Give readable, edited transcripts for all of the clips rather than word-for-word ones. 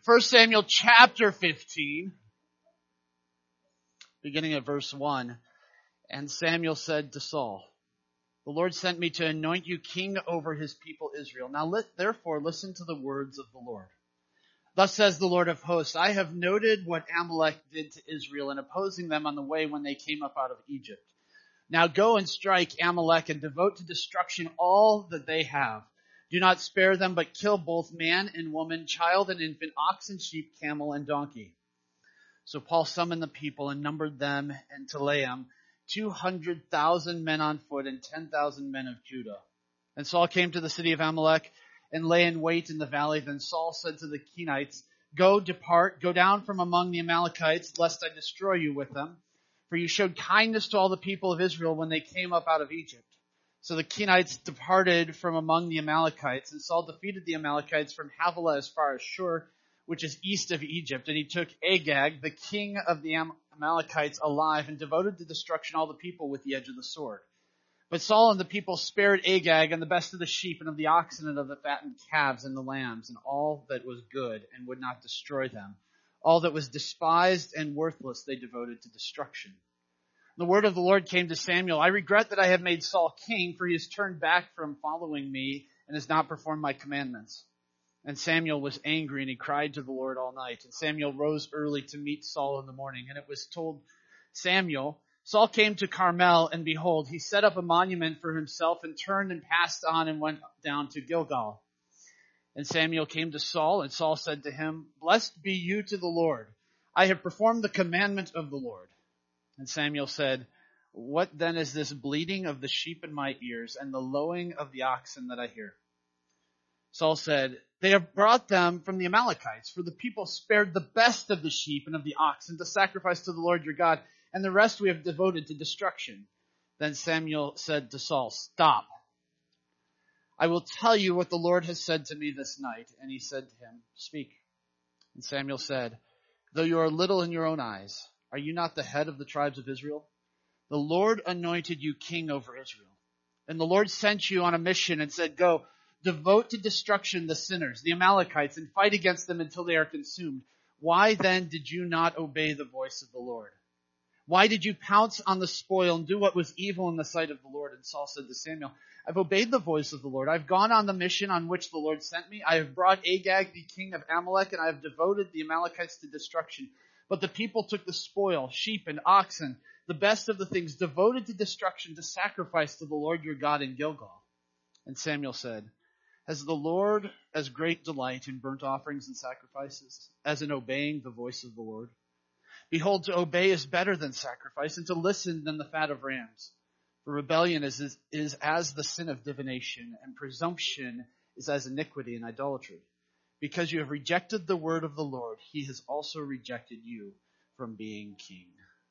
1 Samuel chapter 15, beginning at verse 1. And Samuel said to Saul, "The Lord sent me to anoint you king over his people Israel. Now therefore listen to the words of the Lord. Thus says the Lord of hosts, I have noted what Amalek did to Israel in opposing them on the way when they came up out of Egypt. Now go and strike Amalek and devote to destruction all that they have. Do not spare them, but kill both man and woman, child and infant, ox and sheep, camel and donkey." So Paul summoned the people and numbered them in Telaim, 200,000 men on foot and 10,000 men of Judah. And Saul came to the city of Amalek and lay in wait in the valley. Then Saul said to the Kenites, "Go, depart, go down from among the Amalekites, lest I destroy you with them. For you showed kindness to all the people of Israel when they came up out of Egypt." So the Kenites departed from among the Amalekites, and Saul defeated the Amalekites from Havilah as far as Shur, which is east of Egypt. And he took Agag, the king of the Amalekites, alive, and devoted to destruction all the people with the edge of the sword. But Saul and the people spared Agag and the best of the sheep and of the oxen and of the fattened calves and the lambs and all that was good, and would not destroy them. All that was despised and worthless they devoted to destruction. The word of the Lord came to Samuel, "I regret that I have made Saul king, for he has turned back from following me and has not performed my commandments." And Samuel was angry, and he cried to the Lord all night. And Samuel rose early to meet Saul in the morning. And it was told Samuel, Saul came to Carmel, and behold, he set up a monument for himself and turned and passed on and went down to Gilgal. And Samuel came to Saul, and Saul said to him, "Blessed be you to the Lord. I have performed the commandment of the Lord." And Samuel said, "What then is this bleating of the sheep in my ears and the lowing of the oxen that I hear?" Saul said, "They have brought them from the Amalekites, for the people spared the best of the sheep and of the oxen to sacrifice to the Lord your God, and the rest we have devoted to destruction." Then Samuel said to Saul, "Stop. I will tell you what the Lord has said to me this night." And he said to him, "Speak." And Samuel said, "Though you are little in your own eyes, are you not the head of the tribes of Israel? The Lord anointed you king over Israel. And the Lord sent you on a mission and said, 'Go, devote to destruction the sinners, the Amalekites, and fight against them until they are consumed.' Why then did you not obey the voice of the Lord? Why did you pounce on the spoil and do what was evil in the sight of the Lord?" And Saul said to Samuel, "I've obeyed the voice of the Lord. I've gone on the mission on which the Lord sent me. I have brought Agag, the king of Amalek, and I have devoted the Amalekites to destruction. But the people took the spoil, sheep and oxen, the best of the things devoted to destruction, to sacrifice to the Lord your God in Gilgal." And Samuel said, "Has the Lord as great delight in burnt offerings and sacrifices as in obeying the voice of the Lord? Behold, to obey is better than sacrifice, and to listen than the fat of rams. For rebellion is as the sin of divination, and presumption is as iniquity and idolatry. Because you have rejected the word of the Lord, he has also rejected you from being king."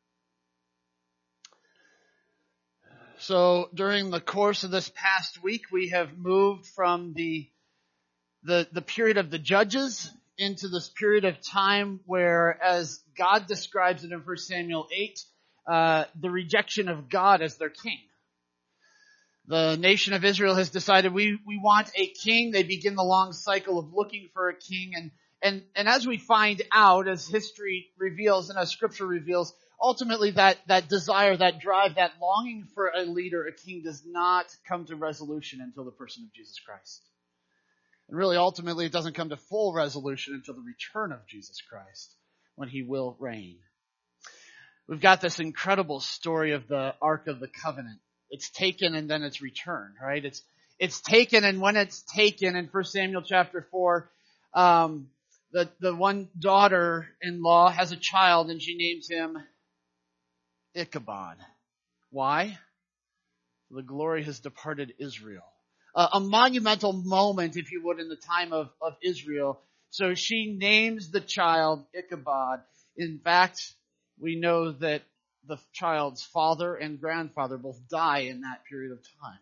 So during the course of this past week, we have moved from the period of the judges into this period of time where, as God describes it in 1 Samuel 8, the rejection of God as their king. The nation of Israel has decided we want a king. They begin the long cycle of looking for a king. And as we find out, as history reveals and as scripture reveals, ultimately that desire, that drive, that longing for a leader, a king, does not come to resolution until the person of Jesus Christ. And really, ultimately, it doesn't come to full resolution until the return of Jesus Christ, when he will reign. We've got this incredible story of the Ark of the Covenant. It's taken and then it's returned, right? It's taken, and when it's taken in 1 Samuel chapter 4, the one daughter-in-law has a child and she names him Ichabod. Why? The glory has departed Israel. A monumental moment, if you would, in the time of Israel. So she names the child Ichabod. In fact, we know that the child's father and grandfather both die in that period of time.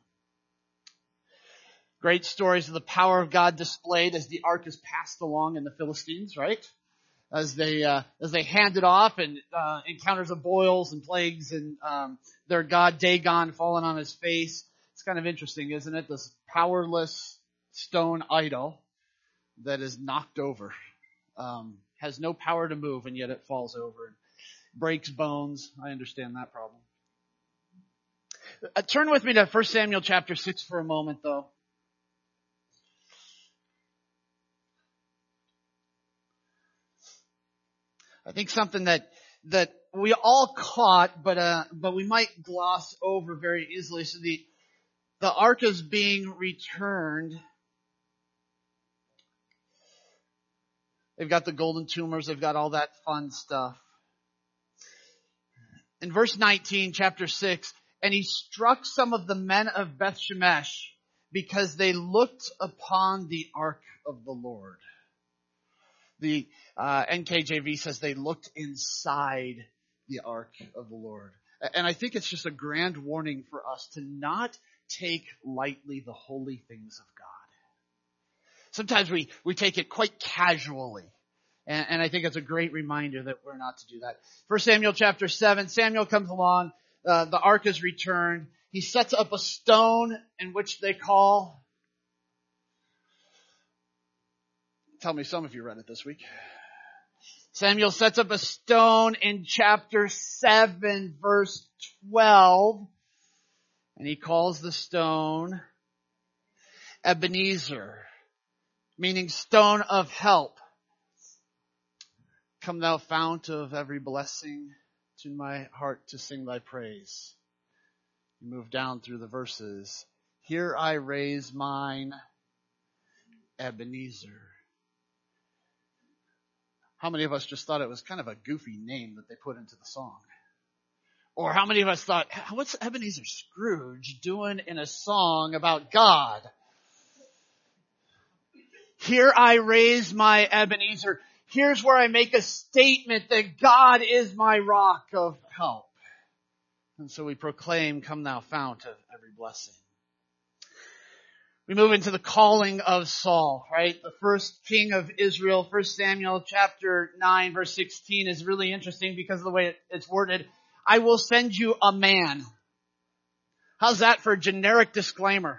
Great stories of the power of God displayed as the ark is passed along in the Philistines, right? As they hand it off, and encounters of boils and plagues, and their god Dagon falling on his face. It's kind of interesting, isn't it? This powerless stone idol that is knocked over has no power to move, and yet it falls over and breaks bones. I understand that problem. Turn with me to 1 Samuel chapter 6 for a moment, though. I think something that we all caught, but we might gloss over very easily. So the ark is being returned. They've got the golden tumors. They've got all that fun stuff. In verse 19, chapter 6, and he struck some of the men of Beth Shemesh because they looked upon the ark of the Lord. The NKJV says they looked inside the ark of the Lord. And I think it's just a grand warning for us to not take lightly the holy things of God. Sometimes we take it quite casually. And I think it's a great reminder that we're not to do that. 1 Samuel chapter 7, Samuel comes along, the ark is returned. He sets up a stone in which they call... Tell me some of you read it this week. Samuel sets up a stone in chapter 7, verse 12. And he calls the stone Ebenezer, meaning stone of help. Come thou fount of every blessing, tune my heart to sing thy praise. You move down through the verses. Here I raise mine Ebenezer. How many of us just thought it was kind of a goofy name that they put into the song? Or how many of us thought, what's Ebenezer Scrooge doing in a song about God? Here I raise my Ebenezer. Here's where I make a statement that God is my rock of help. And so we proclaim, come thou fount of every blessing. We move into the calling of Saul, right? The first king of Israel, 1 Samuel chapter 9, verse 16 is really interesting because of the way it's worded. I will send you a man. How's that for a generic disclaimer?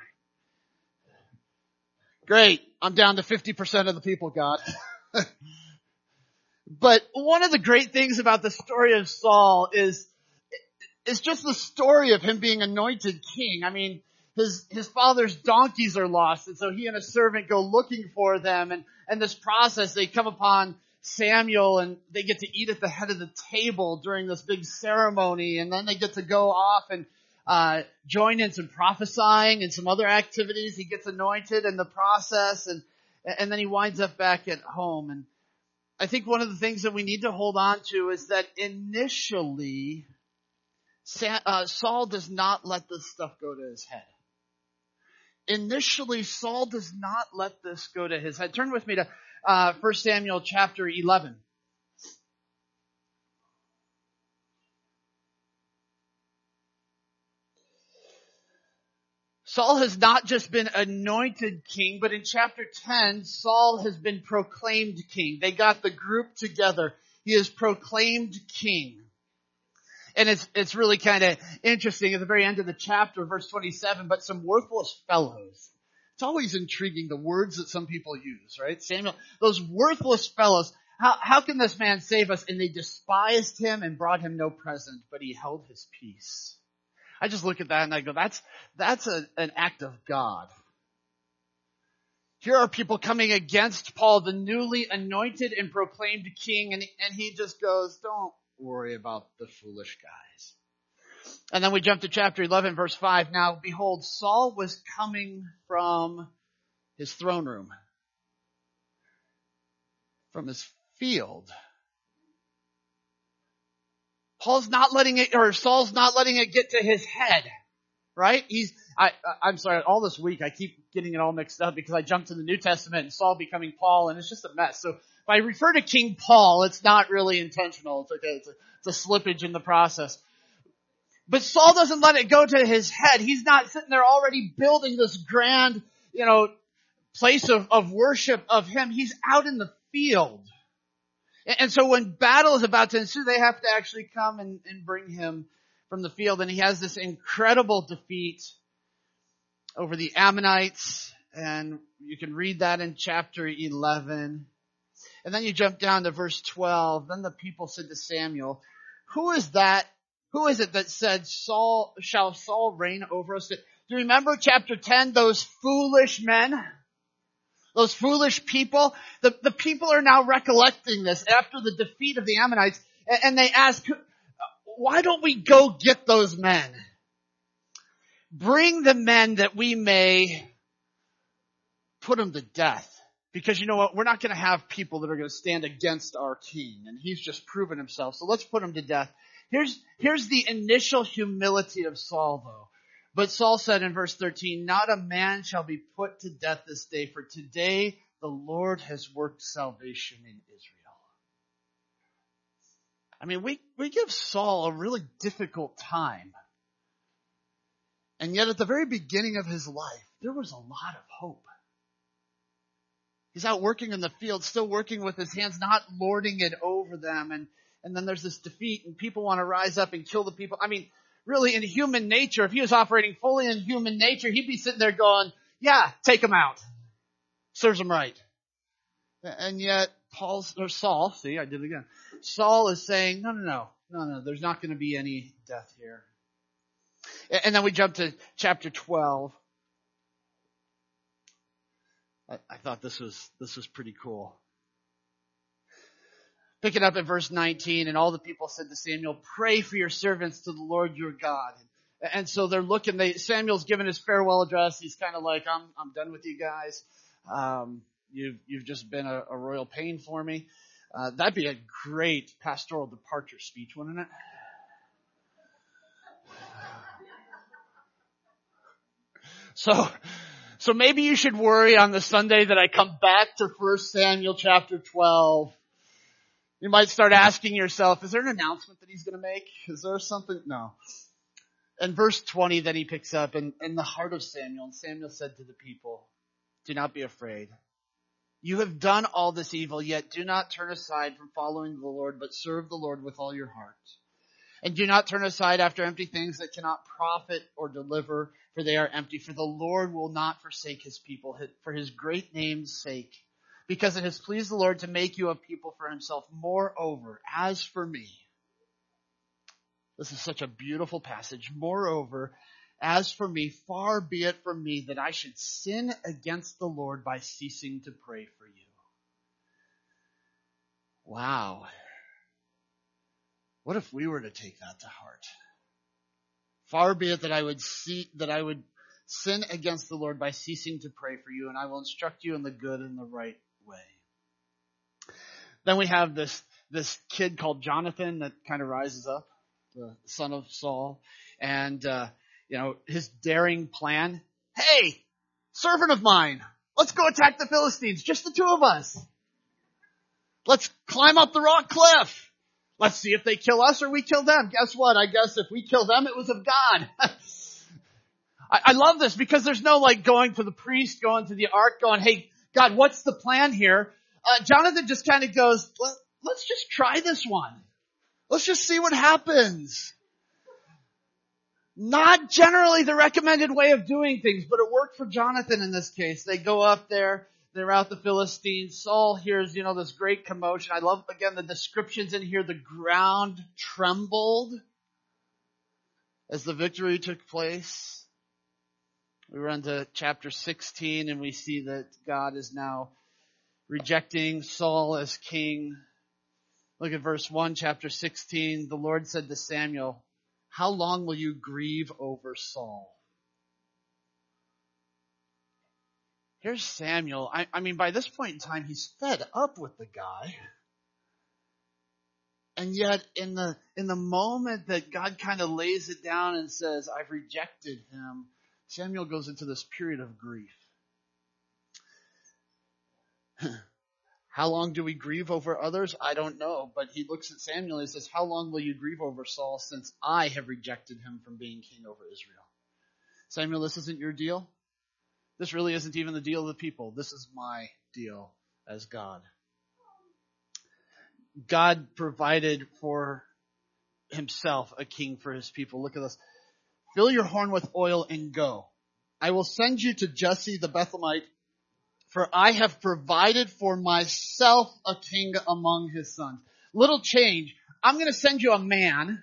Great. I'm down to 50% of the people, God. But one of the great things about the story of Saul is just the story of him being anointed king. I mean, his father's donkeys are lost, and so he and a servant go looking for them, and this process, they come upon Samuel, and they get to eat at the head of the table during this big ceremony, and then they get to go off and join in some prophesying and some other activities. He gets anointed in the process, and then he winds up back at home. And I think one of the things that we need to hold on to is that initially, Saul does not let this stuff go to his head. Initially, Saul does not let this go to his head. Turn with me to 1 Samuel chapter 11. Saul has not just been anointed king, but in chapter 10, Saul has been proclaimed king. They got the group together. He is proclaimed king. And it's really kind of interesting at the very end of the chapter, verse 27, but some worthless fellows. It's always intriguing, the words that some people use, right? Samuel, those worthless fellows, how can this man save us? And they despised him and brought him no present, but he held his peace. I just look at that and I go, that's an act of God. Here are people coming against Paul, the newly anointed and proclaimed king, and he just goes, don't worry about the foolish guys. And then we jump to chapter 11, verse 5. Now, behold, Saul was coming from his throne room, from his field. Saul's not letting it get to his head, right? I'm sorry, all this week I keep getting it all mixed up because I jumped to the New Testament and Saul becoming Paul, and it's just a mess. So if I refer to King Paul, it's not really intentional. It's okay. It's a slippage in the process. But Saul doesn't let it go to his head. He's not sitting there already building this grand, place of worship of him. He's out in the field. And so when battle is about to ensue, they have to actually come and bring him from the field. And he has this incredible defeat over the Ammonites. And you can read that in chapter 11. And then you jump down to verse 12. Then the people said to Samuel, who is that? Who is it that said, shall Saul reign over us? Do you remember chapter 10, those foolish men? Those foolish people? The people are now recollecting this after the defeat of the Ammonites, and they ask, why don't we go get those men? Bring the men that we may put them to death. Because you know what? We're not going to have people that are going to stand against our king. And he's just proven himself. So let's put him to death. Here's the initial humility of Saul, though. But Saul said in verse 13, not a man shall be put to death this day, for today the Lord has worked salvation in Israel. I mean, we give Saul a really difficult time. And yet at the very beginning of his life, there was a lot of hope. He's out working in the field, still working with his hands, not lording it over them. And then there's this defeat and people want to rise up and kill the people. I mean, really in human nature, if he was operating fully in human nature, he'd be sitting there going, yeah, take them out. Serves him right. And yet Saul, see, I did it again. Saul is saying, no, there's not going to be any death here. And then we jump to chapter 12. I thought this was pretty cool. Pick it up at verse 19, and all the people said to Samuel, pray for your servants to the Lord your God. And so they're looking, Samuel's given his farewell address. He's kind of like, I'm done with you guys. You've just been a royal pain for me. That'd be a great pastoral departure speech, wouldn't it? So maybe you should worry on the Sunday that I come back to 1 Samuel chapter 12. You might start asking yourself, is there an announcement that he's going to make? Is there something? No. And verse 20 then he picks up, in the heart of Samuel, and Samuel said to the people, do not be afraid. You have done all this evil, yet do not turn aside from following the Lord, but serve the Lord with all your heart. And do not turn aside after empty things that cannot profit or deliver, for they are empty. For the Lord will not forsake his people for his great name's sake, because it has pleased the Lord to make you a people for himself. Moreover, as for me, this is such a beautiful passage. Moreover, as for me, far be it from me that I should sin against the Lord by ceasing to pray for you. Wow. What if we were to take that to heart? Far be it that I would sin against the Lord by ceasing to pray for you, and I will instruct you in the good and the right way. Then we have this kid called Jonathan that kind of rises up, the son of Saul, and his daring plan. Hey, servant of mine, let's go attack the Philistines, just the two of us. Let's climb up the rock cliff. Let's see if they kill us or we kill them. Guess what? I guess if we kill them, it was of God. I love this because there's no like going to the priest, going to the ark, going, hey, God, what's the plan here? Jonathan just kind of goes, let's just try this one. Let's just see what happens. Not generally the recommended way of doing things, but it worked for Jonathan in this case. They go up there. They're out the Philistines. Saul hears, this great commotion. I love, again, the descriptions in here. The ground trembled as the victory took place. We run to chapter 16 and we see that God is now rejecting Saul as king. Look at verse 1, chapter 16. The Lord said to Samuel, how long will you grieve over Saul? Here's Samuel. I mean, by this point in time, he's fed up with the guy. And yet, in the moment that God kind of lays it down and says, I've rejected him, Samuel goes into this period of grief. How long do we grieve over others? I don't know. But he looks at Samuel and says, how long will you grieve over Saul since I have rejected him from being king over Israel? Samuel, this isn't your deal. This really isn't even the deal of the people. This is my deal as God. God provided for himself a king for his people. Look at this. Fill your horn with oil and go. I will send you to Jesse the Bethlehemite For I have provided for myself a king among his sons. Little change. I'm going to send you a man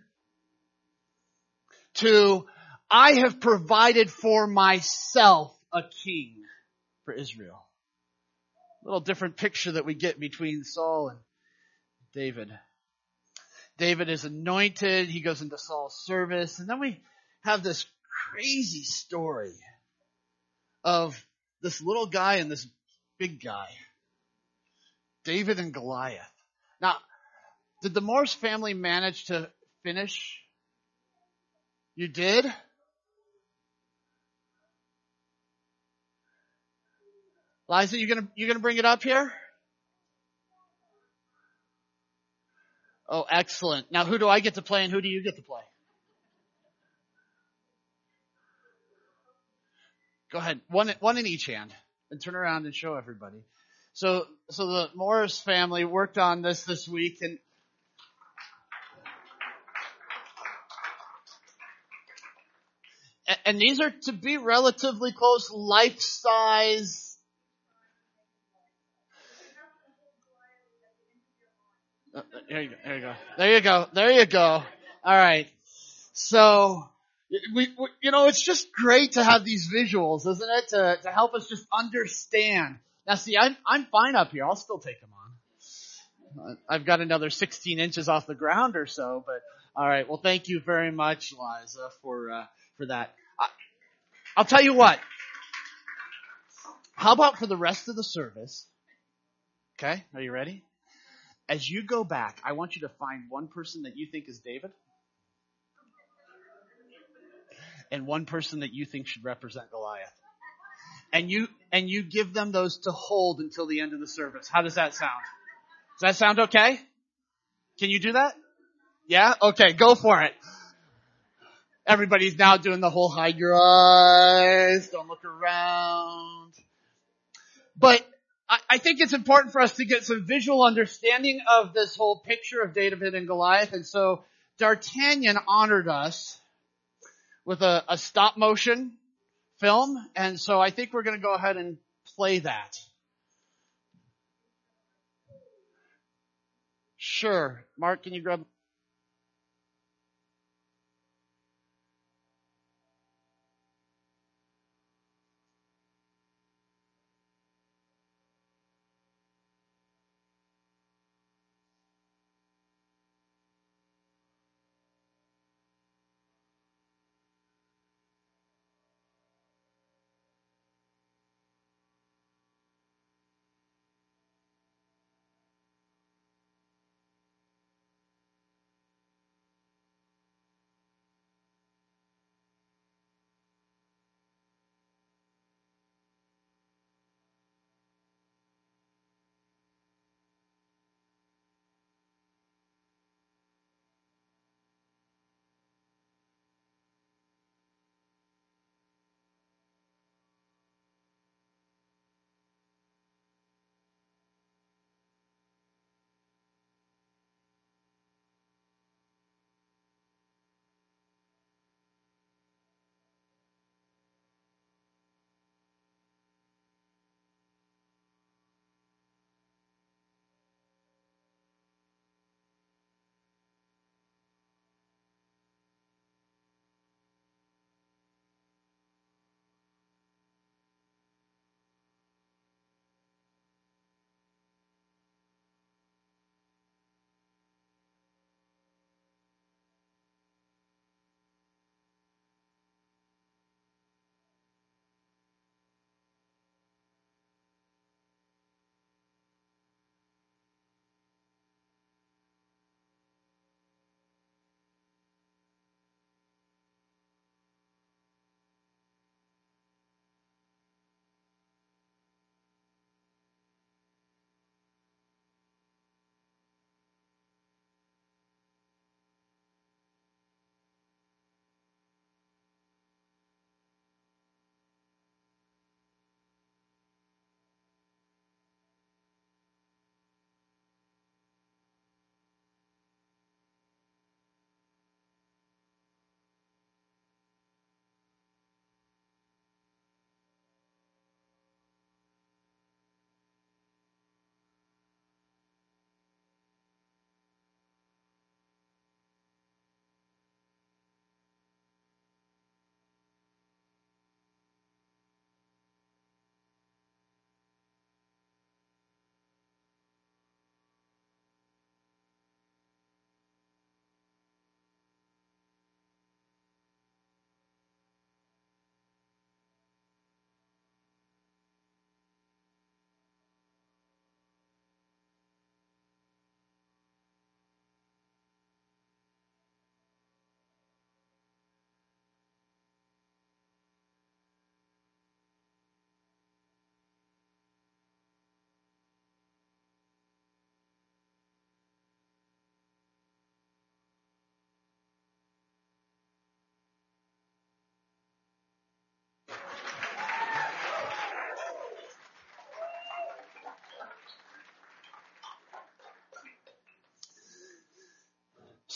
to, I have provided for myself a king for Israel. Little different picture that we get between Saul and David. David is anointed. He goes into Saul's service. And then we have this crazy story of this little guy and this big guy. David and Goliath. Now, did the Morse family manage to finish? You did? Liza, you gonna bring it up here? Oh, excellent. Now who do I get to play and who do you get to play? Go ahead. One in each hand. And turn around and show everybody. So the Morris family worked on this week, and these are to be relatively close, life size. There you go. All right. So we it's just great to have these visuals, isn't it? To help us just understand. Now, see, I'm fine up here. I'll still take them on. I've got another 16 inches off the ground or so, but all right. Well, thank you very much, Liza, for that. I'll tell you what. How about for the rest of the service? Okay, are you ready? As you go back, I want you to find one person that you think is David and one person that you think should represent Goliath. And you give them those to hold until the end of the service. How does that sound? Does that sound okay? Can you do that? Yeah? Okay, go for it. Everybody's now doing the whole hide your eyes, don't look around. But I think it's important for us to get some visual understanding of this whole picture of David and Goliath. And so D'Artagnan honored us with a stop motion film. And so I think we're going to go ahead and play that. Sure. Mark, can you grab...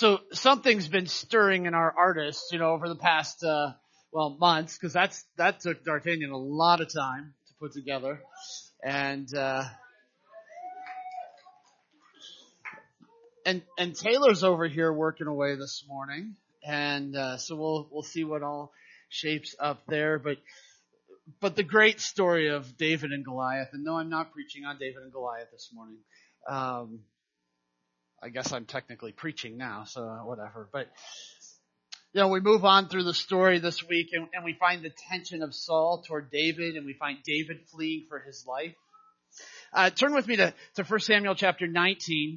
So something's been stirring in our artists, over the past, months, because that took D'Artagnan a lot of time to put together. And Taylor's over here working away this morning. And, so we'll see what all shapes up there. But the great story of David and Goliath, and no, I'm not preaching on David and Goliath this morning. I guess I'm technically preaching now, so whatever. But, we move on through the story this week, and we find the tension of Saul toward David, and we find David fleeing for his life. Turn with me to 1 Samuel chapter 19.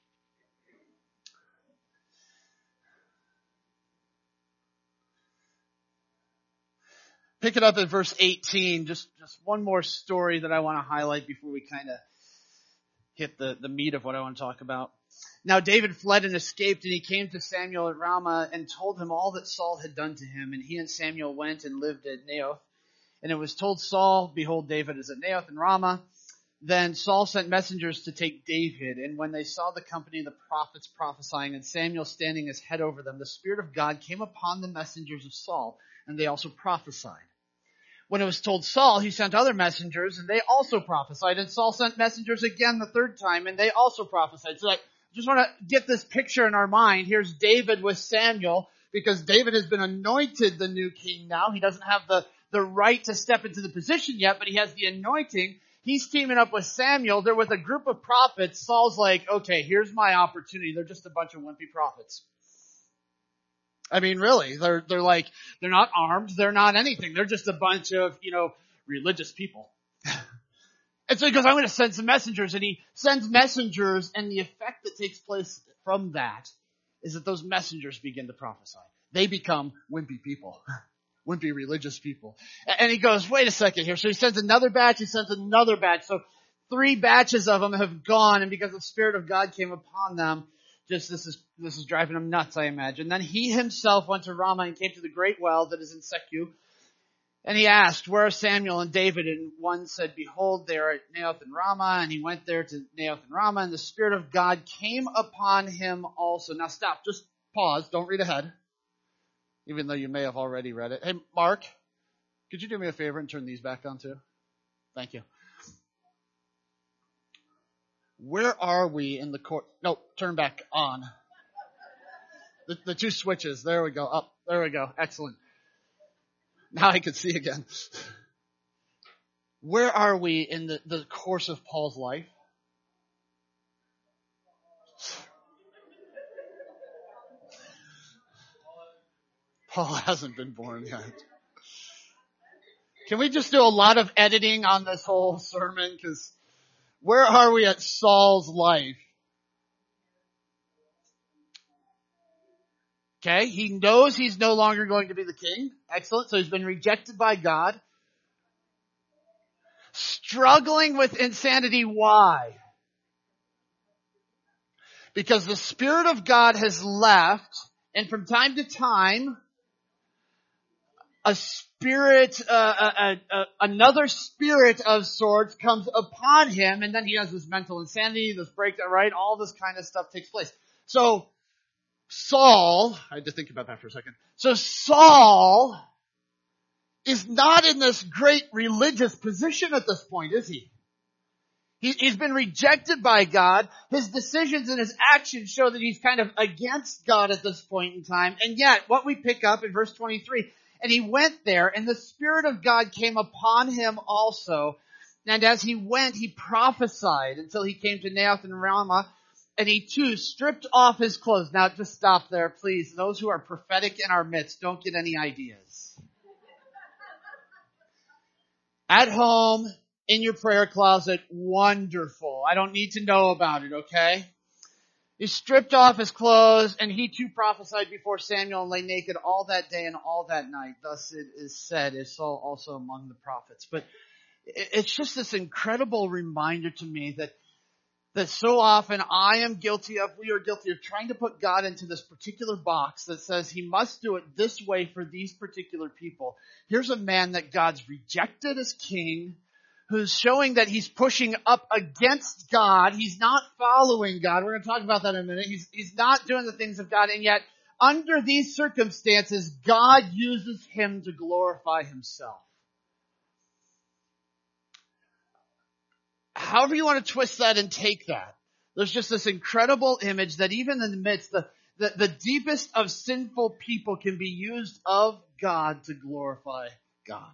Pick it up at verse 18. Just one more story that I want to highlight before we kind of hit the meat of what I want to talk about. Now David fled and escaped, and he came to Samuel at Ramah and told him all that Saul had done to him. And he and Samuel went and lived at Naioth. And it was told Saul, behold, David is at Naioth in Ramah. Then Saul sent messengers to take David. And when they saw the company of the prophets prophesying and Samuel standing as head over them, the Spirit of God came upon the messengers of Saul, and they also prophesied. When it was told Saul, he sent other messengers, and they also prophesied. And Saul sent messengers again the third time, and they also prophesied. So I just want to get this picture in our mind. Here's David with Samuel, because David has been anointed the new king now. He doesn't have the right to step into the position yet, but he has the anointing. He's teaming up with Samuel. They're with a group of prophets. Saul's like, okay, here's my opportunity. They're just a bunch of wimpy prophets. I mean, really, they're not armed. They're not anything. They're just a bunch of, religious people. And so he goes, I'm going to send some messengers. And he sends messengers, and the effect that takes place from that is that those messengers begin to prophesy. They become wimpy people. Wimpy religious people. And he goes, wait a second here. So he sends another batch. He sends another batch. So 3 batches of them have gone. And because the Spirit of God came upon them, this is driving him nuts, I imagine. Then he himself went to Ramah and came to the great well that is in Secu. And he asked, where are Samuel and David? And one said, behold, they are at Naioth and Ramah. And he went there to Naioth and Ramah, and the Spirit of God came upon him also. Now stop, just pause, don't read ahead, even though you may have already read it. Hey, Mark, could you do me a favor and turn these back on too? Thank you. Where are we in the court? No, turn back on. The 2 switches. There we go. Up. There we go. Excellent. Now I can see again. Where are we in the course of Paul's life? Paul hasn't been born yet. Can we just do a lot of editing on this whole sermon? Because where are we at Saul's life? Okay, he knows he's no longer going to be the king. Excellent. So he's been rejected by God. Struggling with insanity. Why? Because the Spirit of God has left, and from time to time, another spirit of sorts comes upon him, and then he has this mental insanity, this breakdown, right? All this kind of stuff takes place. So Saul, I had to think about that for a second. So Saul is not in this great religious position at this point, is he? He's been rejected by God. His decisions and his actions show that he's kind of against God at this point in time. And yet, what we pick up in verse 23, and he went there, and the Spirit of God came upon him also. And as he went, he prophesied until he came to Naioth and Ramah. And he too stripped off his clothes. Now just stop there, please. Those who are prophetic in our midst, don't get any ideas. At home, in your prayer closet, wonderful. I don't need to know about it, okay? He stripped off his clothes, and he too prophesied before Samuel and lay naked all that day and all that night. Thus it is said, is Saul also among the prophets. But it's just this incredible reminder to me that so often we are guilty of trying to put God into this particular box that says he must do it this way for these particular people. Here's a man that God's rejected as king, who's showing that he's pushing up against God. He's not following God. We're going to talk about that in a minute. He's not doing the things of God, and yet under these circumstances, God uses him to glorify himself. However you want to twist that and take that, there's just this incredible image that even in the midst, the deepest of sinful people can be used of God to glorify God.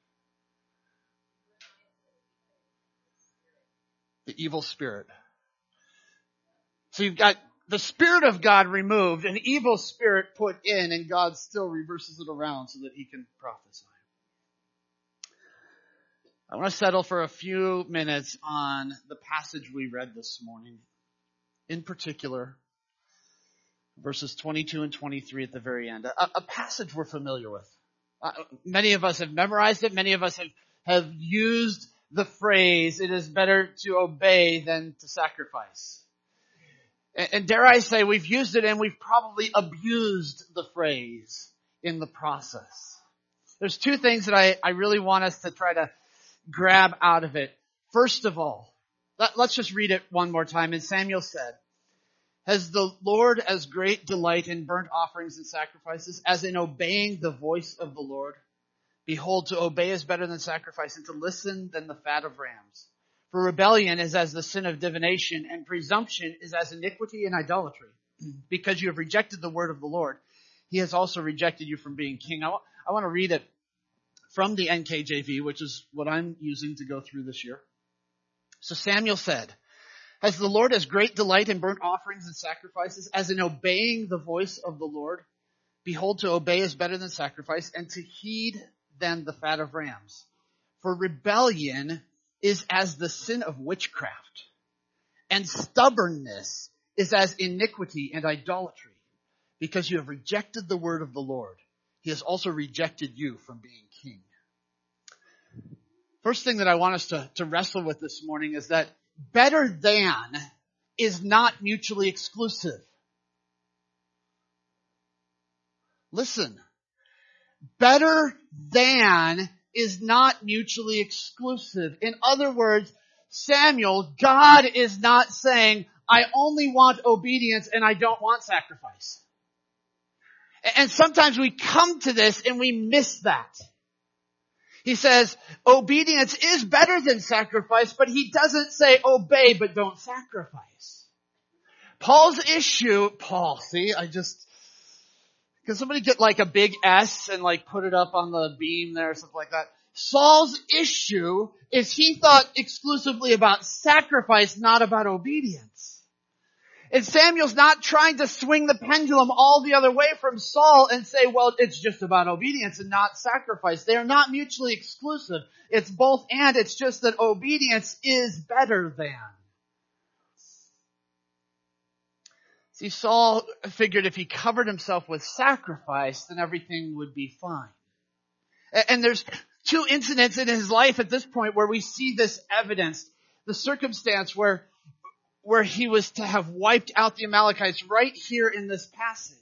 The evil spirit. So you've got the Spirit of God removed, an evil spirit put in, and God still reverses it around so that he can prophesy. I want to settle for a few minutes on the passage we read this morning. In particular, verses 22 and 23 at the very end. A passage we're familiar with. Many of us have memorized it. Many of us have used the phrase, it is better to obey than to sacrifice. And dare I say, we've used it and we've probably abused the phrase in the process. There's two things that I really want us to try to grab out of it. First of all, let's just read it one more time. And Samuel said, has the Lord as great delight in burnt offerings and sacrifices as in obeying the voice of the Lord? Behold, to obey is better than sacrifice, and to listen than the fat of rams. For rebellion is as the sin of divination, and presumption is as iniquity and idolatry. Because you have rejected the word of the Lord, he has also rejected you from being king. I want to read it from the NKJV, which is what I'm using to go through this year. So Samuel said, has the Lord as great delight in burnt offerings and sacrifices as in obeying the voice of the Lord? Behold, to obey is better than sacrifice, and to heed than the fat of rams. For rebellion is as the sin of witchcraft, and stubbornness is as iniquity and idolatry. Because you have rejected the word of the Lord, he has also rejected you from being king. First thing that I want us to wrestle with this morning is that better than is not mutually exclusive. Listen, better than is not mutually exclusive. In other words, Samuel, God is not saying, I only want obedience and I don't want sacrifice. And sometimes we come to this and we miss that. He says, obedience is better than sacrifice, but he doesn't say obey but don't sacrifice. Paul's issue, can somebody get like a big S and like put it up on the beam there or something like that? Saul's issue is he thought exclusively about sacrifice, not about obedience. And Samuel's not trying to swing the pendulum all the other way from Saul and say, well, it's just about obedience and not sacrifice. They are not mutually exclusive. It's both and. It's just that obedience is better than. See, Saul figured if he covered himself with sacrifice, then everything would be fine. And there's two incidents in his life at this point where we see this evidence. The circumstance where he was to have wiped out the Amalekites right here in this passage.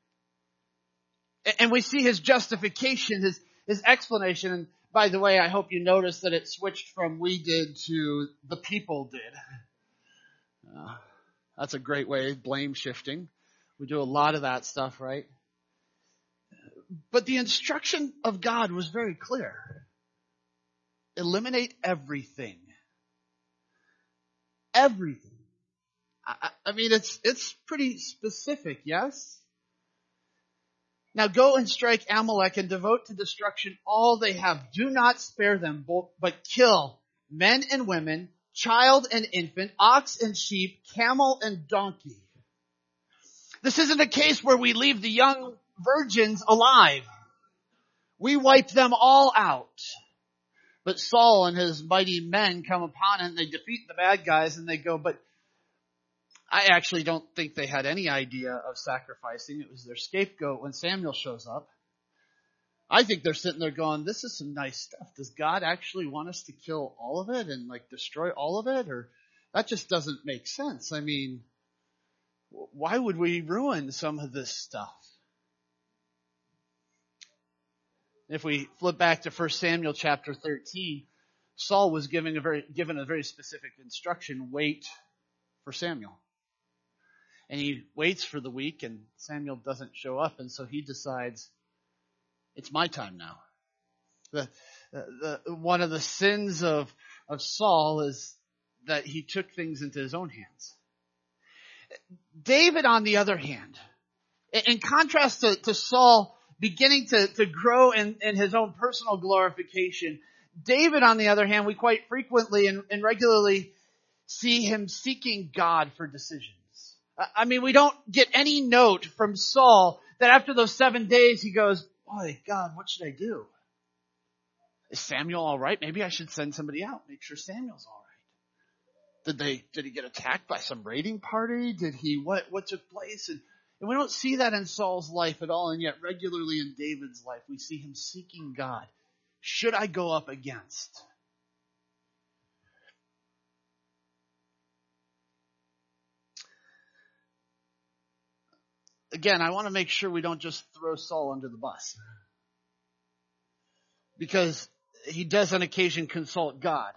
And we see his justification, his explanation. And by the way, I hope you noticed that it switched from we did to the people did. That's a great way of blame shifting. We do a lot of that stuff, right? But the instruction of God was very clear. Eliminate everything. Everything. I mean, it's pretty specific, yes? Now go and strike Amalek and devote to destruction all they have. Do not spare them, but kill men and women, child and infant, ox and sheep, camel and donkey. This isn't a case where we leave the young virgins alive. We wipe them all out. But Saul and his mighty men come upon it and they defeat the bad guys and they go, but I actually don't think they had any idea of sacrificing. It was their scapegoat when Samuel shows up. I think they're sitting there going, this is some nice stuff. Does God actually want us to kill all of it and like destroy all of it? Or that just doesn't make sense. I mean, why would we ruin some of this stuff? If we flip back to 1 Samuel chapter 13, Saul was given a very specific instruction: wait for Samuel. And he waits for the week, and Samuel doesn't show up, and so he decides, it's my time now. One of the sins of Saul is that he took things into his own hands. David, on the other hand, in contrast to Saul beginning to grow in his own personal glorification, David, on the other hand, we quite frequently and regularly see him seeking God for decisions. I mean, we don't get any note from Saul that after those 7 days he goes, boy, God, what should I do? Is Samuel all right? Maybe I should send somebody out, make sure Samuel's all right. Did he get attacked by some raiding party? What took place? And we don't see that in Saul's life at all, and yet regularly in David's life we see him seeking God. Should I go up against? Again, I want to make sure we don't just throw Saul under the bus, because he does on occasion consult God.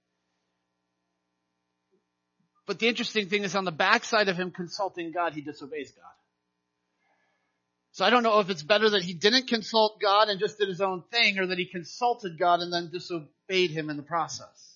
But the interesting thing is, on the backside of him consulting God, he disobeys God. So I don't know if it's better that he didn't consult God and just did his own thing, or that he consulted God and then disobeyed him in the process.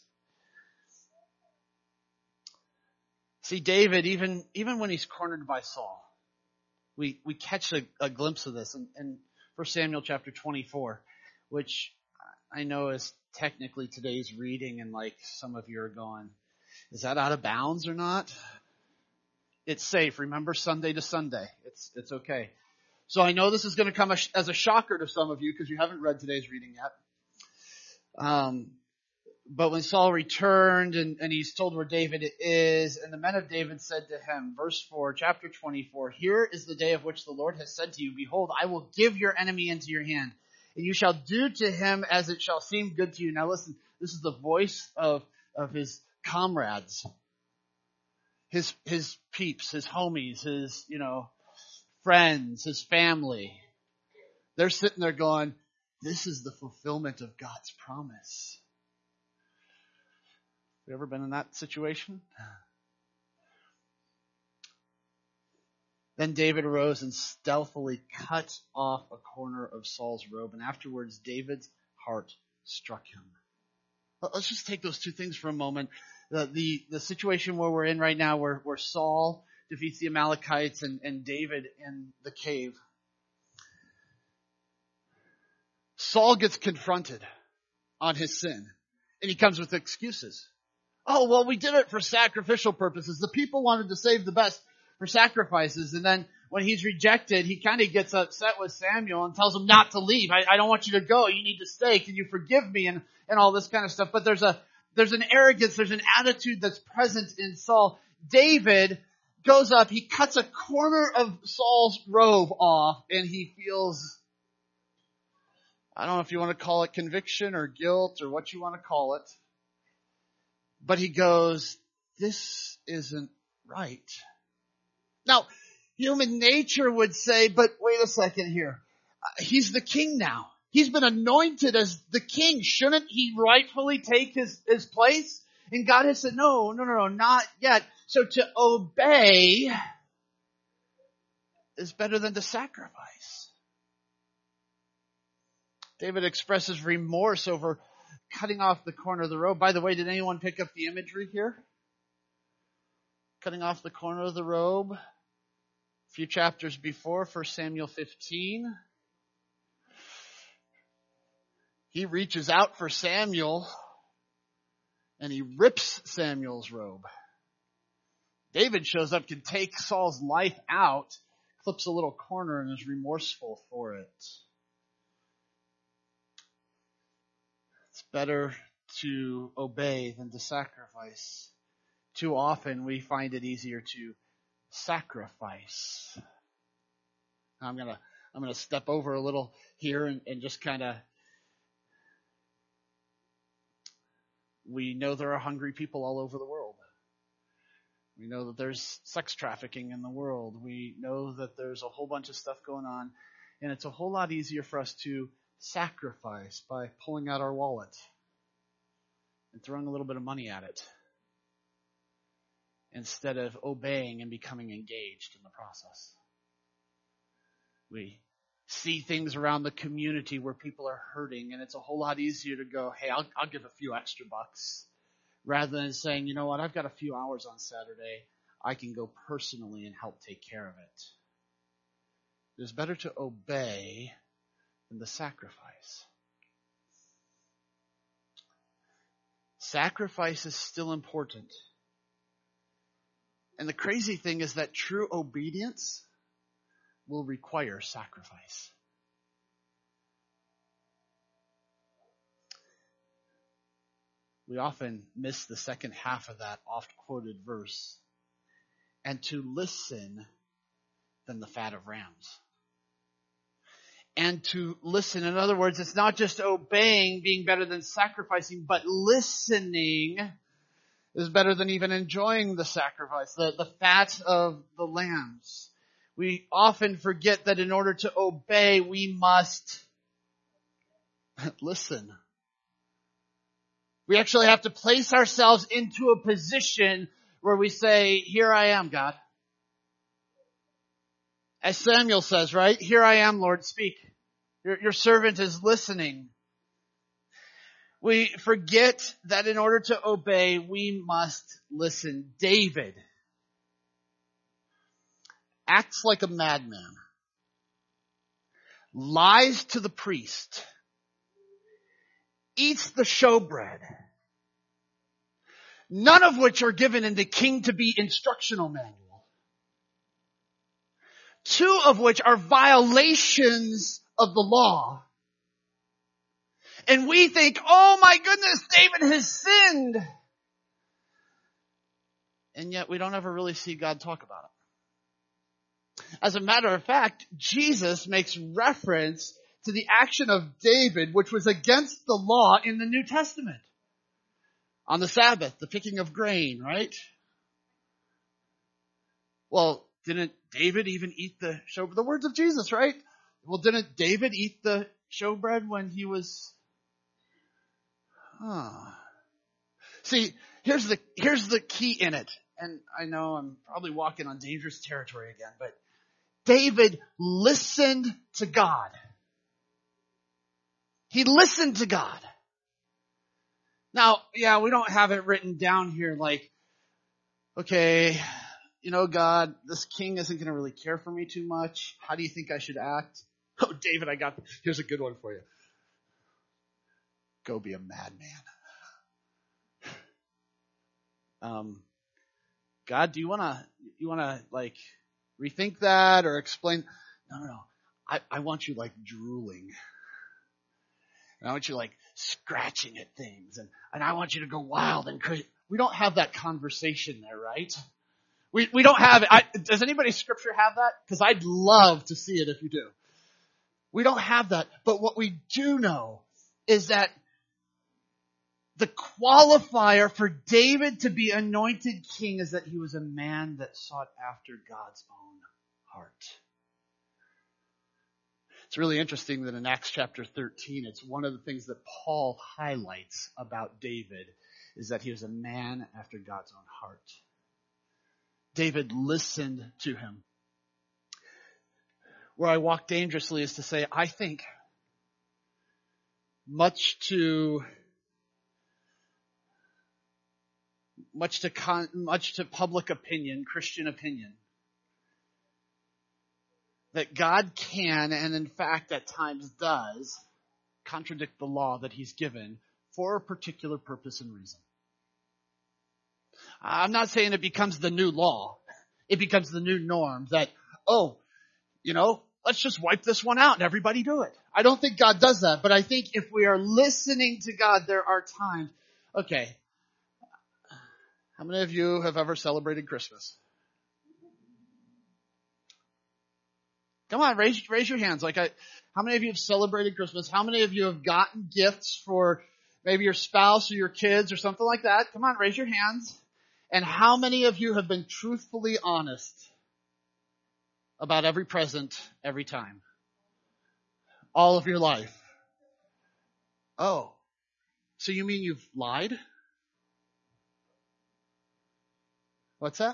See, David, even when he's cornered by Saul, we catch a glimpse of this in 1 Samuel chapter 24, which I know is technically today's reading, and like some of you are going, is that out of bounds or not? It's safe. Remember, Sunday to Sunday. It's okay. So I know this is going to come as a shocker to some of you because you haven't read today's reading yet. But when Saul returned and he's told where David is, and the men of David said to him, verse 4, chapter 24, here is the day of which the Lord has said to you, behold, I will give your enemy into your hand, and you shall do to him as it shall seem good to you. Now listen, this is the voice of his comrades, his peeps, his homies, his, friends, his family. They're sitting there going, this is the fulfillment of God's promise. You ever been in that situation? Then David arose and stealthily cut off a corner of Saul's robe, and afterwards David's heart struck him. Let's just take those two things for a moment. The situation where we're in right now, where Saul defeats the Amalekites and David in the cave. Saul gets confronted on his sin, and he comes with excuses. Oh, well, we did it for sacrificial purposes. The people wanted to save the best for sacrifices. And then when he's rejected, he kind of gets upset with Samuel and tells him not to leave. I don't want you to go. You need to stay. Can you forgive me? And all this kind of stuff. But there's an arrogance, there's an attitude that's present in Saul. David goes up, he cuts a corner of Saul's robe off, and he feels, I don't know if you want to call it conviction or guilt or what you want to call it. But he goes, this isn't right. Now, human nature would say, but wait a second here. He's the king now. He's been anointed as the king. Shouldn't he rightfully take his place? And God has said, no, not yet. So to obey is better than to sacrifice. David expresses remorse over cutting off the corner of the robe. By the way, did anyone pick up the imagery here? Cutting off the corner of the robe. A few chapters before, 1 Samuel 15. He reaches out for Samuel and he rips Samuel's robe. David shows up, can take Saul's life out, clips a little corner and is remorseful for it. It's better to obey than to sacrifice. Too often we find it easier to sacrifice. I'm gonna step over a little here and just kind of. We know there are hungry people all over the world. We know that there's sex trafficking in the world. We know that there's a whole bunch of stuff going on, and it's a whole lot easier for us to sacrifice by pulling out our wallet and throwing a little bit of money at it instead of obeying and becoming engaged in the process. We see things around the community where people are hurting, and it's a whole lot easier to go, hey, I'll give a few extra bucks, rather than saying, you know what, I've got a few hours on Saturday, I can go personally and help take care of it. It is better to obey than the sacrifice. Sacrifice is still important. And the crazy thing is that true obedience will require sacrifice. We often miss the second half of that oft-quoted verse. And to listen than the fat of rams. And to listen, in other words, it's not just obeying being better than sacrificing, but listening is better than even enjoying the sacrifice, the fat of the lambs. We often forget that in order to obey, we must listen. We actually have to place ourselves into a position where we say, here I am, God. As Samuel says, right? Here I am, Lord, speak. Your servant is listening. We forget that in order to obey, we must listen. David acts like a madman, lies to the priest, eats the showbread, none of which are given in the King to be instructional manual. Two of which are violations of the law. And we think, oh my goodness, David has sinned. And yet we don't ever really see God talk about it. As a matter of fact, Jesus makes reference to the action of David, which was against the law in the New Testament. On the Sabbath, the picking of grain, right? Well, didn't David even eat the showbread? The words of Jesus, right? Well, didn't David eat the showbread when he was... See, here's the key in it. And I know I'm probably walking on dangerous territory again, but David listened to God. He listened to God. Now, yeah, we don't have it written down here like, okay, you know, God, this king isn't going to really care for me too much. How do you think I should act? Oh, David, here's a good one for you. Go be a madman. God, do you want to like rethink that or explain? No. I want you like drooling. And I want you like scratching at things. And I want you to go wild and crazy. We don't have that conversation there, right? We don't have it. Does anybody's scripture have that? Because I'd love to see it if you do. We don't have that. But what we do know is that the qualifier for David to be anointed king is that he was a man that sought after God's own heart. It's really interesting that in Acts chapter 13, it's one of the things that Paul highlights about David is that he was a man after God's own heart. David listened to him. Where I walk dangerously is to say, I think much to public opinion, Christian opinion, that God can, and in fact at times does, contradict the law that he's given for a particular purpose and reason. I'm not saying it becomes the new law. It becomes the new norm that, let's just wipe this one out and everybody do it. I don't think God does that, but I think if we are listening to God, there are times. Okay. How many of you have ever celebrated Christmas? Come on, raise your hands. How many of you have celebrated Christmas? How many of you have gotten gifts for maybe your spouse or your kids or something like that? Come on, raise your hands. And how many of you have been truthfully honest about every present, every time? All of your life. Oh, so you mean you've lied? What's that?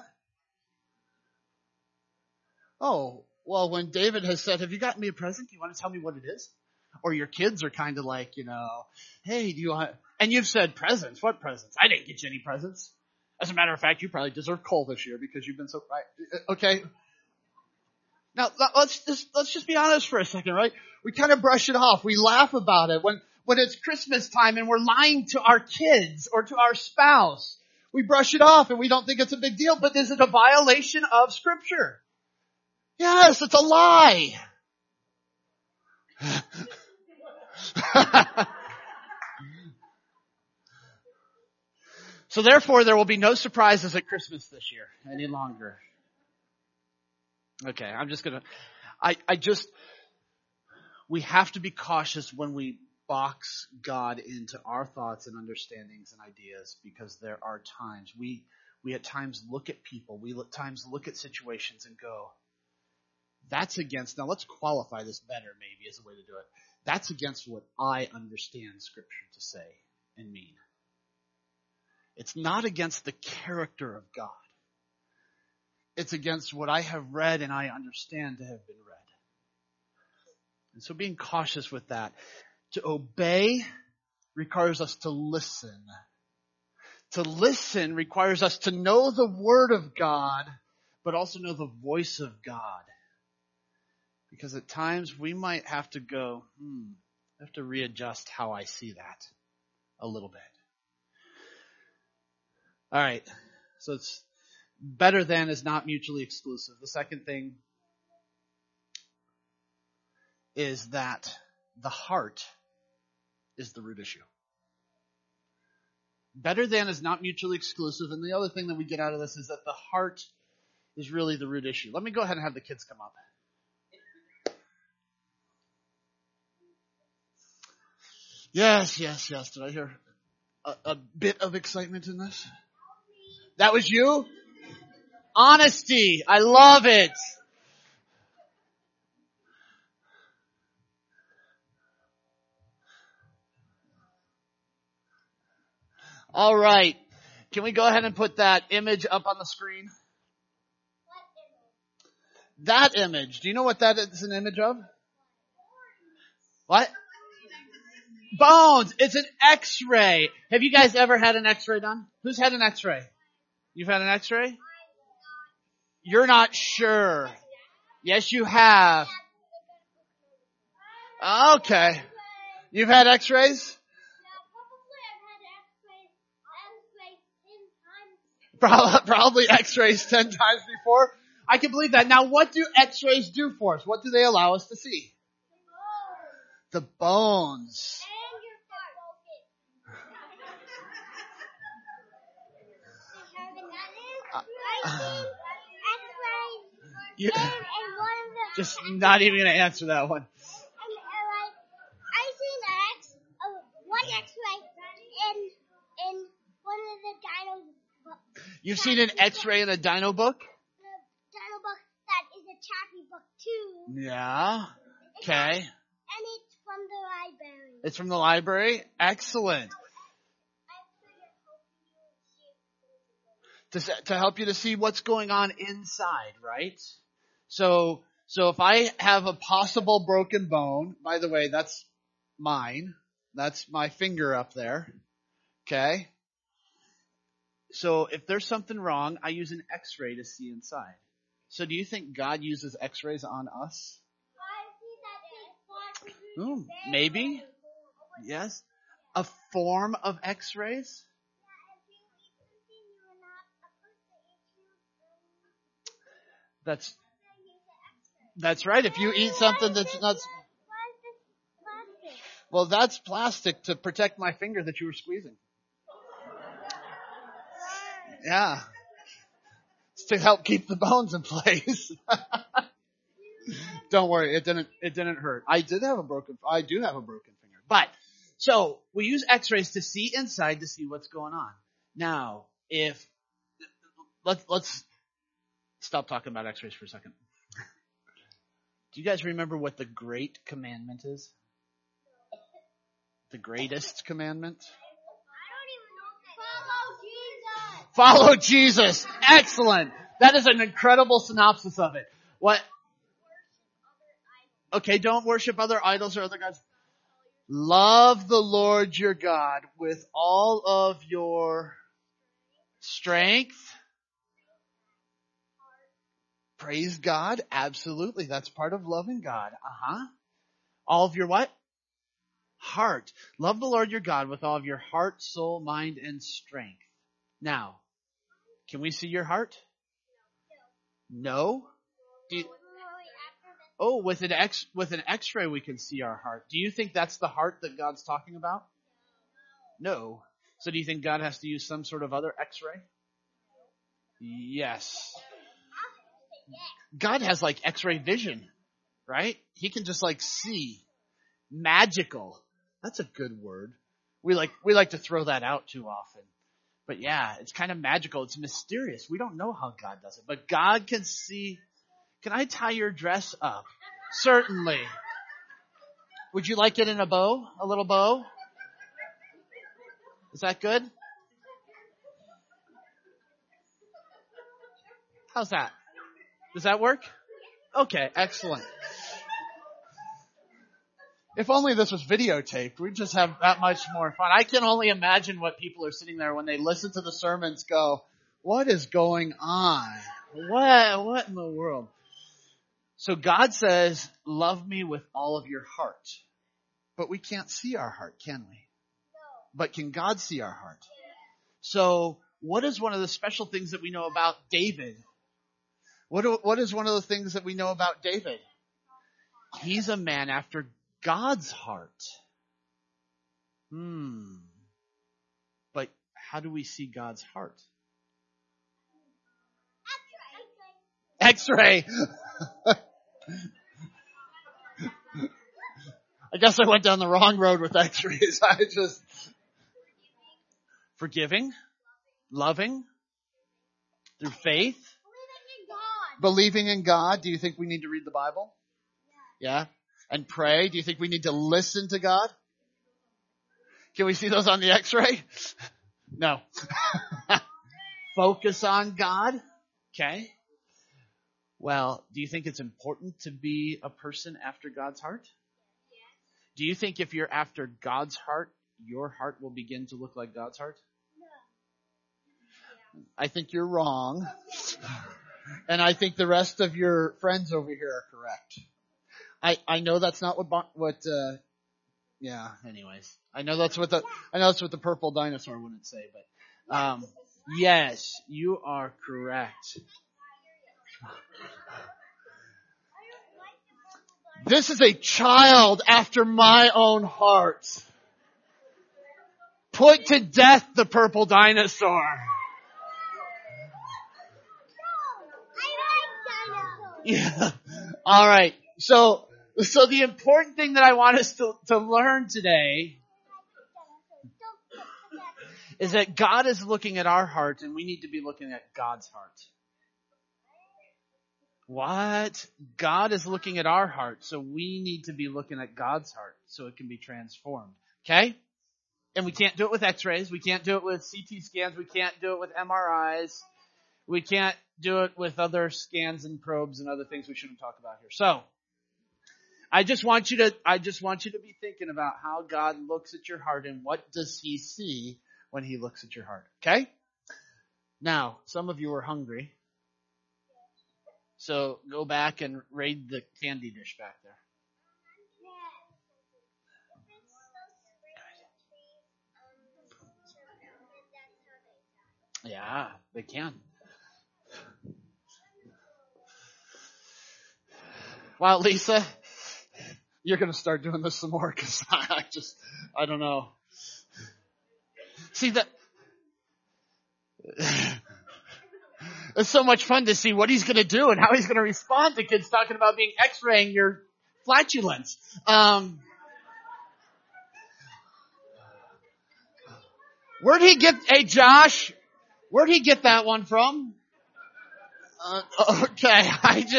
Oh, well, when David has said, have you gotten me a present? Do you want to tell me what it is? Or your kids are kind of like, hey, do you want, and you've said presents. What presents? I didn't get you any presents. As a matter of fact, you probably deserve coal this year because you've been so, right? Okay. Now, let's just be honest for a second, right? We kind of brush it off. We laugh about it. When it's Christmas time and we're lying to our kids or to our spouse, we brush it off and we don't think it's a big deal, but is it a violation of Scripture? Yes, it's a lie. So therefore, there will be no surprises at Christmas this year any longer. Okay, we have to be cautious when we box God into our thoughts and understandings and ideas, because there are times we at times look at people, we at times look at situations and go, that's against, now let's qualify this better maybe as a way to do it. That's against what I understand Scripture to say and mean. It's not against the character of God. It's against what I have read and I understand to have been read. And so being cautious with that. To obey requires us to listen. To listen requires us to know the Word of God, but also know the voice of God. Because at times we might have to go, I have to readjust how I see that a little bit. All right. So it's better than is not mutually exclusive. The second thing is that the heart is the root issue. Better than is not mutually exclusive. And the other thing that we get out of this is that the heart is really the root issue. Let me go ahead and have the kids come up. Yes. Did I hear a bit of excitement in this? That was you? Honesty. I love it. All right. Can we go ahead and put that image up on the screen? That image. Do you know what that is an image of? What? Bones. It's an X-ray. Have you guys ever had an X-ray done? Who's had an X-ray? You've had an X-ray? You're not sure. Yes, you have. Okay. You've had X-rays? Probably X-rays 10 times before. I can believe that. Now, what do X-rays do for us? What do they allow us to see? The bones. Just not even going to answer that one. I seen one X-ray in one of the dino books. You've seen an X-ray in a dino book? The dino book that is a Chappie book too. Yeah. Okay. And it's from the library. It's from the library? Excellent. To help you to see what's going on inside, right? So if I have a possible broken bone, by the way, that's mine. That's my finger up there. Okay? So if there's something wrong, I use an X-ray to see inside. So do you think God uses X-rays on us? Maybe. Yes. A form of X-rays? That's right. If you eat something that's not... Well, that's plastic to protect my finger that you were squeezing. Yeah. It's to help keep the bones in place. Don't worry, it didn't hurt. I do have a broken finger. But, so, we use X-rays to see inside to see what's going on. Now, let's stop talking about X-rays for a second. Do you guys remember what the great commandment is? The greatest commandment? Follow Jesus. Excellent. That is an incredible synopsis of it. What? Okay, don't worship other idols or other gods. Love the Lord your God with all of your strength. Praise God. Absolutely. That's part of loving God. All of your what? Heart. Love the Lord your God with all of your heart, soul, mind, and strength. Now, can we see your heart? No? With an X-ray we can see our heart. Do you think that's the heart that God's talking about? No. So do you think God has to use some sort of other X-ray? Yes. God has like X-ray vision, right? He can just like see. Magical. That's a good word. We like to throw that out too often. But yeah, it's kind of magical. It's mysterious. We don't know how God does it, but God can see. Can I tie your dress up? Certainly. Would you like it in a bow? A little bow? Is that good? How's that? Does that work? Okay, excellent. If only this was videotaped, we'd just have that much more fun. I can only imagine what people are sitting there when they listen to the sermons go, what is going on? What in the world? So God says, love me with all of your heart. But we can't see our heart, can we? But can God see our heart? So what is one of the special things that we know about David? What is one of the things that we know about David? He's a man after God's heart. But how do we see God's heart? X-ray. I guess I went down the wrong road with X-rays. Forgiving, loving, through faith, believing in God. Do you think we need to read the Bible? Yeah. And pray. Do you think we need to listen to God? Can we see those on the X-ray? No. Focus on God. Okay. Well, do you think it's important to be a person after God's heart? Do you think if you're after God's heart, your heart will begin to look like God's heart? No. I think you're wrong. And I think the rest of your friends over here are correct. I know that's not anyways. I know that's what the purple dinosaur wouldn't say, but, yes, you are correct. This is a child after my own heart. Put to death the purple dinosaur. Yeah. All right. So the important thing that I want us to learn today is that God is looking at our heart and we need to be looking at God's heart. What? God is looking at our heart, so we need to be looking at God's heart so it can be transformed. Okay? And we can't do it with X-rays. We can't do it with CT scans. We can't do it with MRIs. We can't do it with other scans and probes and other things we shouldn't talk about here. So, I just want you to be thinking about how God looks at your heart and what does He see when He looks at your heart. Okay? Now, some of you are hungry. So go back and raid the candy dish back there. Yeah, they can. Well, Lisa, you're going to start doing this some more because I don't know. See that? It's so much fun to see what he's going to do and how he's going to respond to kids talking about being X-raying your flatulence. Josh, where'd he get that one from? Okay,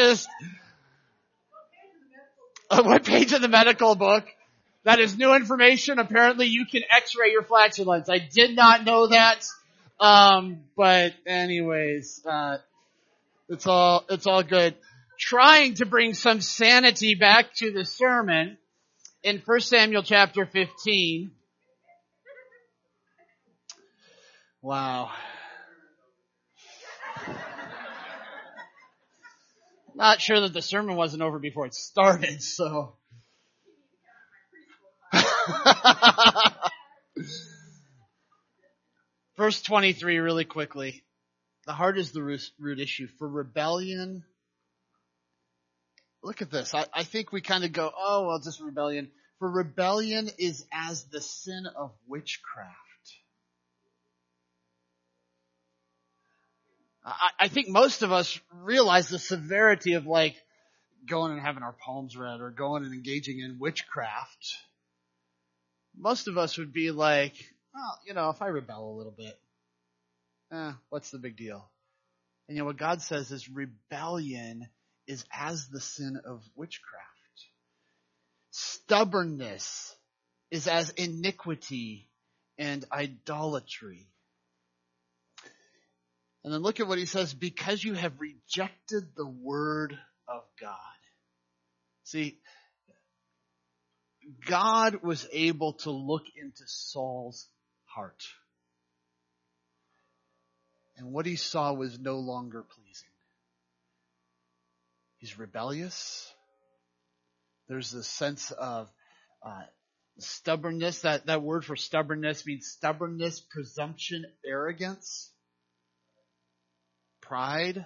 what page of the medical book? That is new information. Apparently you can X-ray your flatulence. I did not know that. But anyways, it's all good. Trying to bring some sanity back to the sermon in 1 Samuel chapter 15. Wow. Not sure that the sermon wasn't over before it started, so. Verse 23 really quickly. The heart is the root issue. For rebellion, look at this. I think we kind of go, oh, well, just rebellion. For rebellion is as the sin of witchcraft. I think most of us realize the severity of like going and having our palms read or going and engaging in witchcraft. Most of us would be like, well, if I rebel a little bit, what's the big deal? And what God says is rebellion is as the sin of witchcraft. Stubbornness is as iniquity and idolatry. And then look at what he says, because you have rejected the word of God. See, God was able to look into Saul's heart. And what he saw was no longer pleasing. He's rebellious. There's this sense of stubbornness. That word for stubbornness means stubbornness, presumption, arrogance, pride.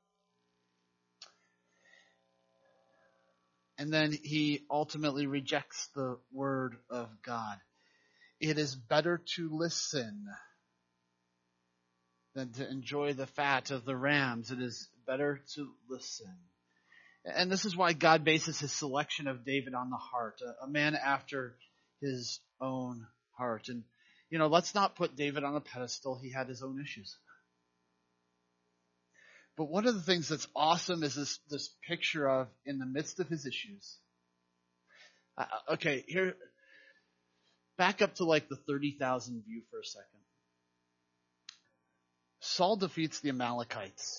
And then he ultimately rejects the word of God. It is better to listen than to enjoy the fat of the rams. It is better to listen. And this is why God bases his selection of David on the heart, a man after his own heart. And, let's not put David on a pedestal. He had his own issues. But one of the things that's awesome is this picture of, in the midst of his issues. Here, back up to like the 30,000 view for a second. Saul defeats the Amalekites.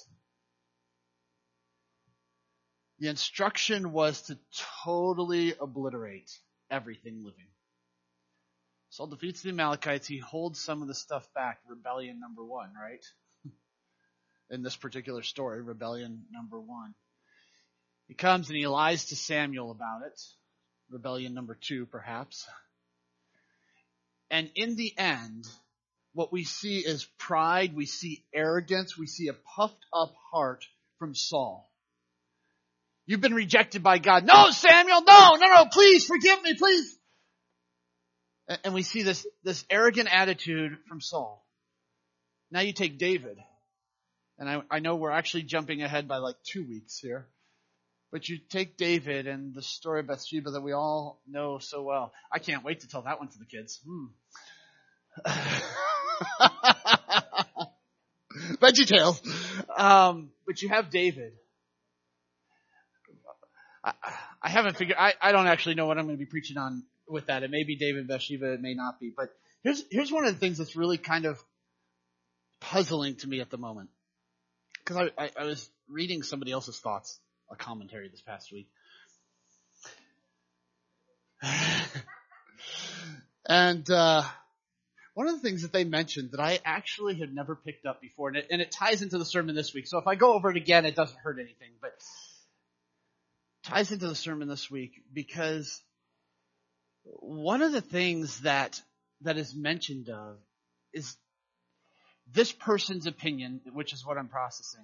The instruction was to totally obliterate everything living. Saul defeats the Amalekites. He holds some of the stuff back. Rebellion number 1, right? In this particular story, rebellion number 1. He comes and he lies to Samuel about it. Rebellion number 2, perhaps. And in the end, what we see is pride, we see arrogance, we see a puffed up heart from Saul. You've been rejected by God. No, Samuel, no, please forgive me, please. And we see this arrogant attitude from Saul. Now you take David. And I know we're actually jumping ahead by like 2 weeks here. But you take David and the story of Bathsheba that we all know so well. I can't wait to tell that one to the kids. Veggie Tales. But you have David. I haven't figured, I don't actually know what I'm going to be preaching on with that. It may be David and Bathsheba, it may not be. But here's one of the things that's really kind of puzzling to me at the moment. Because I was reading somebody else's thoughts, a commentary this past week. And one of the things that they mentioned that I actually had never picked up before, and it ties into the sermon this week. So if I go over it again, it doesn't hurt anything. But ties into the sermon this week because one of the things that is mentioned of is this person's opinion, which is what I'm processing.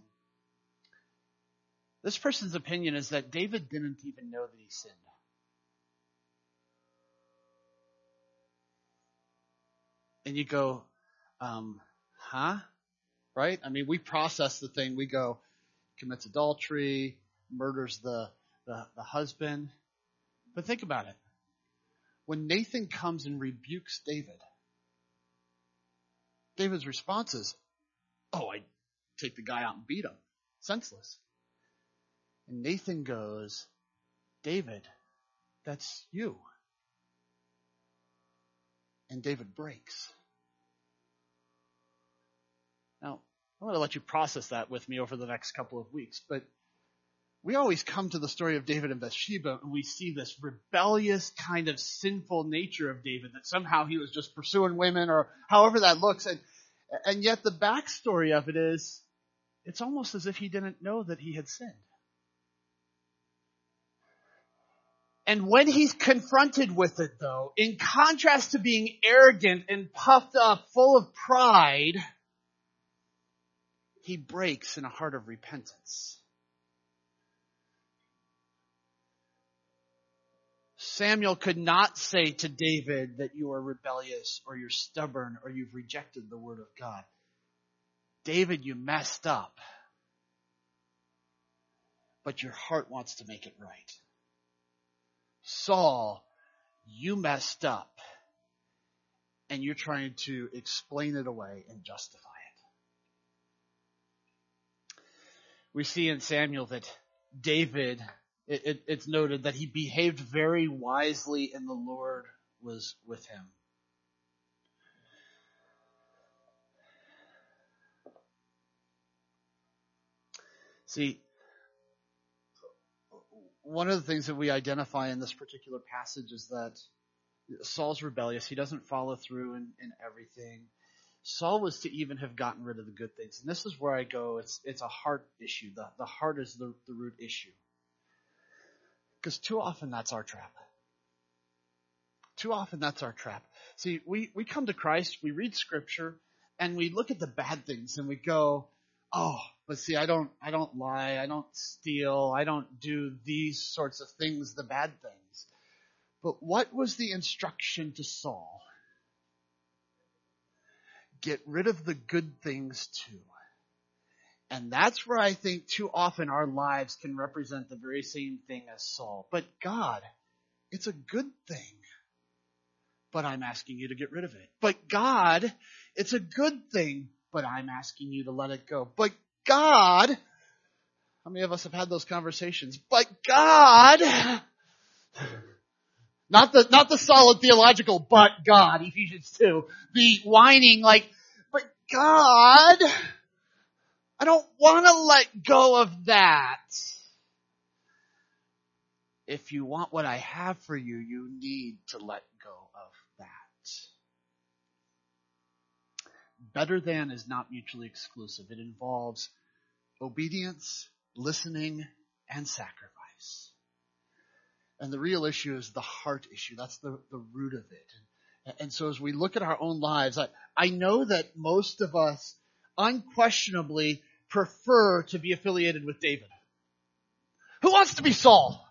This person's opinion is that David didn't even know that he sinned. And you go, right? I mean, we process the thing. We go, commits adultery, murders the husband. But think about it. When Nathan comes and rebukes David, David's response is, I take the guy out and beat him. Senseless. And Nathan goes, David, that's you. And David breaks. I'm going to let you process that with me over the next couple of weeks. But we always come to the story of David and Bathsheba, and we see this rebellious kind of sinful nature of David, that somehow he was just pursuing women, or however that looks. And yet the backstory of it is, it's almost as if he didn't know that he had sinned. And when he's confronted with it, though, in contrast to being arrogant and puffed up, full of pride, he breaks in a heart of repentance. Samuel could not say to David that you are rebellious, or you're stubborn, or you've rejected the word of God. David, you messed up, but your heart wants to make it right. Saul, you messed up, and you're trying to explain it away and justify it. We see in Samuel that David, it's noted that he behaved very wisely and the Lord was with him. See, one of the things that we identify in this particular passage is that Saul's rebellious. He doesn't follow through in everything. Saul was to even have gotten rid of the good things. And this is where I go, it's a heart issue. The heart is the root issue. Because too often that's our trap. Too often that's our trap. See, we come to Christ, we read Scripture, and we look at the bad things and we go, oh, but see, I don't lie, I don't steal, I don't do these sorts of things, the bad things. But what was the instruction to Saul? Get rid of the good things too. And that's where I think too often our lives can represent the very same thing as Saul. But God, it's a good thing. But I'm asking you to get rid of it. But God, it's a good thing. But I'm asking you to let it go. But God, how many of us have had those conversations? But God, not the solid theological, but God, Ephesians 2, the whining like, but God, I don't want to let go of that. If you want what I have for you, you need to let go of that. Better than is not mutually exclusive. It involves obedience, listening, and sacrifice. And the real issue is the heart issue. That's the root of it. And so as we look at our own lives, I know that most of us unquestionably prefer to be affiliated with David. Who wants to be Saul?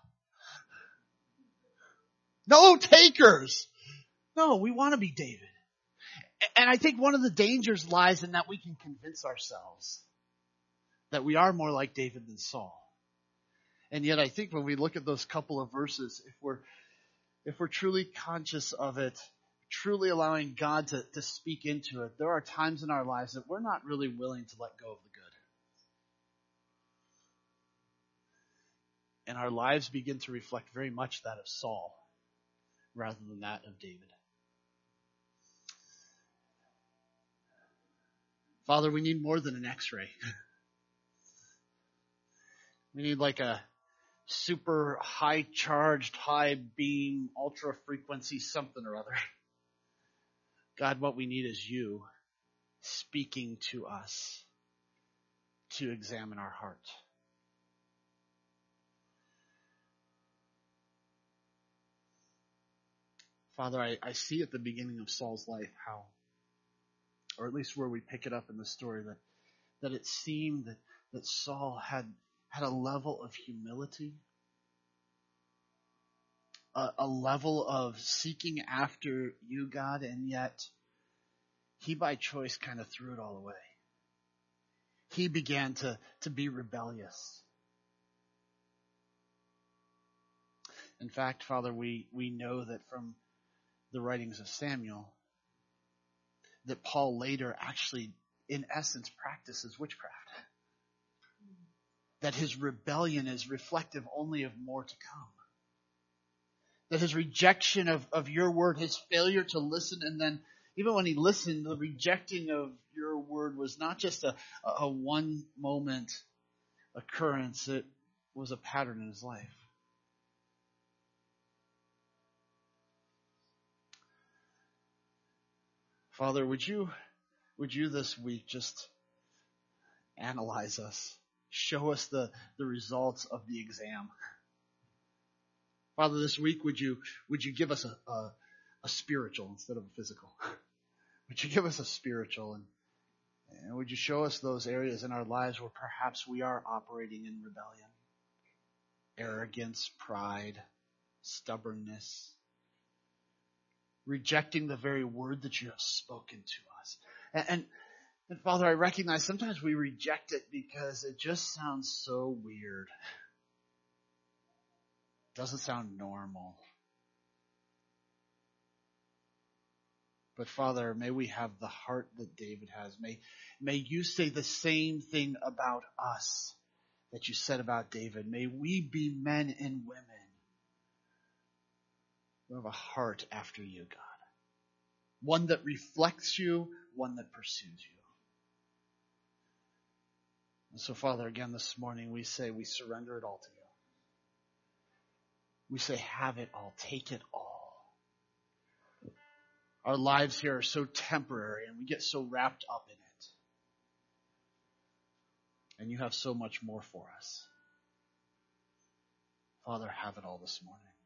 No takers. No, we want to be David. And I think one of the dangers lies in that we can convince ourselves that we are more like David than Saul. And yet I think when we look at those couple of verses, if we're truly conscious of it, truly allowing God to speak into it, there are times in our lives that we're not really willing to let go of the good. And our lives begin to reflect very much that of Saul rather than that of David. Father, we need more than an X-ray. We need like a super high charged, high beam, ultra frequency something or other. God, what we need is you speaking to us to examine our heart. Father, I see at the beginning of Saul's life how, or at least where we pick it up in the story, that it seemed that Saul had a level of humility, a level of seeking after you, God, and yet he by choice kind of threw it all away. He began to be rebellious. In fact, Father, we know that from the writings of Samuel that Paul later actually, in essence, practices witchcraft. That his rebellion is reflective only of more to come. That his rejection of your word, his failure to listen and then Even when he listened, the rejecting of your word was not just a one moment occurrence. It was a pattern in his life. Father, would you this week just analyze us? Show us the results of the exam. Father, this week would you give us a spiritual instead of a physical? Would you give us a spiritual, and would you show us those areas in our lives where perhaps we are operating in rebellion, arrogance, pride, stubbornness, rejecting the very word that you have spoken to us. And Father, I recognize sometimes we reject it because it just sounds so weird. It doesn't sound normal. But Father, may we have the heart that David has. May you say the same thing about us that you said about David. May we be men and women who have a heart after you, God. One that reflects you, one that pursues you. And so, Father, again this morning we say we surrender it all to you. We say have it all, take it all. Our lives here are so temporary and we get so wrapped up in it. And you have so much more for us. Father, have it all this morning.